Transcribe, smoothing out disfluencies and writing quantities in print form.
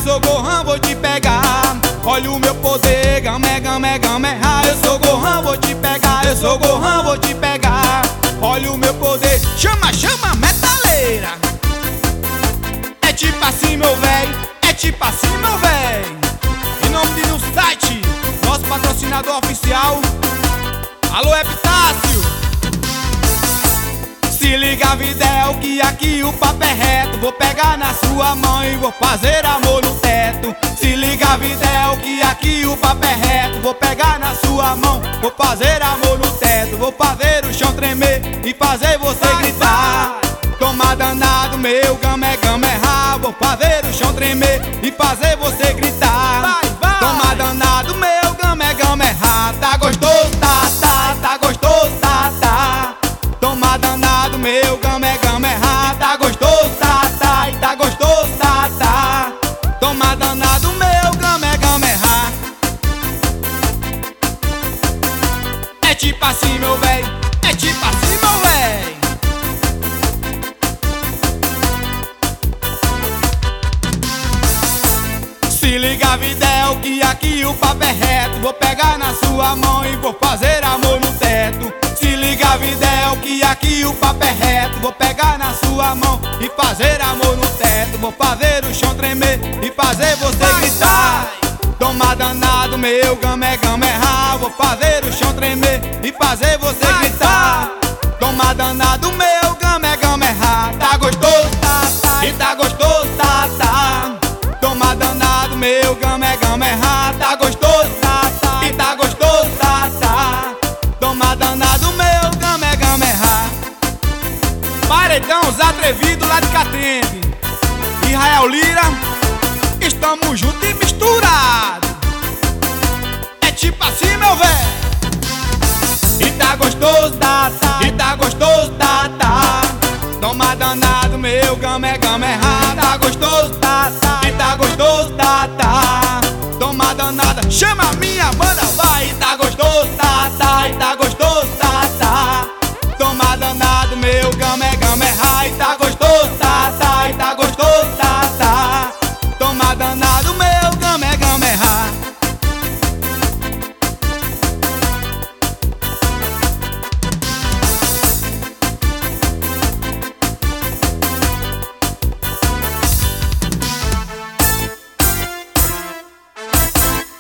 sou Gohan, vou te pegar. Olha o meu poder, gamé, gamé, gamé. Eu sou Gohan, vou te pegar. Eu sou Gohan, vou te pegar. Olha o meu poder, chama, chama, metaleira. É tipo assim, meu véi, é tipo assim, meu véi. Em nome de no site, nosso patrocinador oficial. Alô, Epitácio. Se liga, Videl, que aqui o papo é reto. Vou pegar na sua mão e vou fazer amor no teto. Se liga, Videl, que aqui o papo é reto. Vou pegar na sua mão, vou fazer amor no teto. Vou fazer o chão tremer e fazer você gritar. Toma danado, meu gamé, gamé, vou fazer o chão tremer e fazer você gritar. Toma danado, meu gamé, gamé, tá gostoso, tá gostoso, tá. Toma danado, meu gamé, gamé, tá gostoso, tá gostoso, tá. Toma danado, meu gamé, gamé, é tipo assim, meu véi, é tipo assim, meu véi. Se liga, Videl, que aqui o papo é reto. Vou pegar na sua mão e vou fazer amor no teto. Se liga, Videl, que aqui o papo é reto. Vou pegar na sua mão e fazer amor no teto. Vou fazer o chão tremer e fazer você gritar. Toma danado, meu gamé, gamé, vou fazer o chão tremer e fazer você gritar. Toma danado, meu gamé, gamé, tá gostoso, tá, e tá gostoso, tá. Toma danado, meu gamé, gamé, tá gostoso, tá, e tá gostoso, tá. Toma danado, meu gamé, gamé, Paredão, os atrevidos lá de Catende, Israel Lira, estamos juntos e misturados. É tipo assim, meu véi. E tá gostoso, tá, e tá gostoso, tá. Toma danado, meu gamé, gamé, tá gostoso, tá, e tá gostoso, tá. Toma danada, chama a minha banda, vai. E tá gostoso, tá, e tá gostoso,